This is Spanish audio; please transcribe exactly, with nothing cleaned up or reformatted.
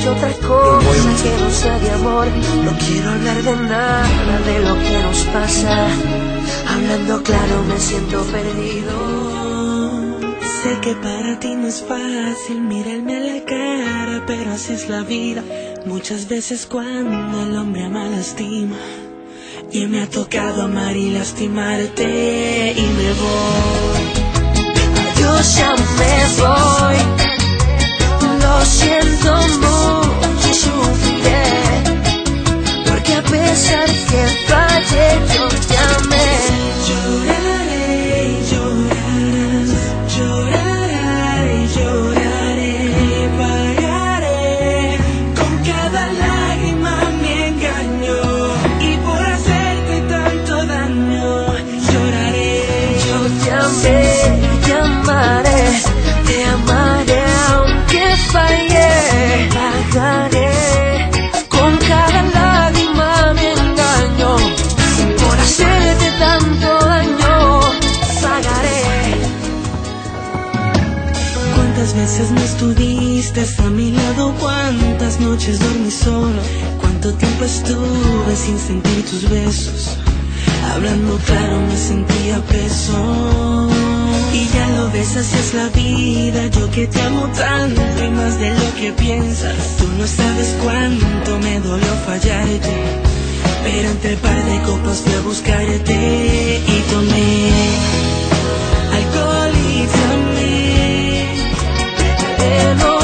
otra cosa que no sea de amor. No quiero hablar de nada de lo que nos pasa. Hablando claro me siento perdido. Sé que para ti no es fácil mirarme a la cara, pero así es la vida. Muchas veces cuando el hombre ama lastima, y me ha tocado amar y lastimarte, y me voy. Adiós, ya me voy. Lo siento mucho y sufriré, porque a pesar que fallé yo te amé. Lloraré y llorarás, lloraré y lloraré, pagaré con cada lágrima mi engaño, y por hacerte tanto daño, lloraré. Yo te amé, te amaré, te amaré aunque fallé, pagaré con cada lágrima mi engaño, por hacerte tanto daño, pagaré. ¿Cuántas veces no estuviste a mi lado? ¿Cuántas noches dormí solo? ¿Cuánto tiempo estuve sin sentir tus besos? Hablando claro me sentía preso. Y ya lo ves, así es la vida. Yo que te amo tanto y más de lo que piensas. Tú no sabes cuánto me dolió fallarte, pero entre par de copas fui a buscarte y tomé alcohol y tomé. Pero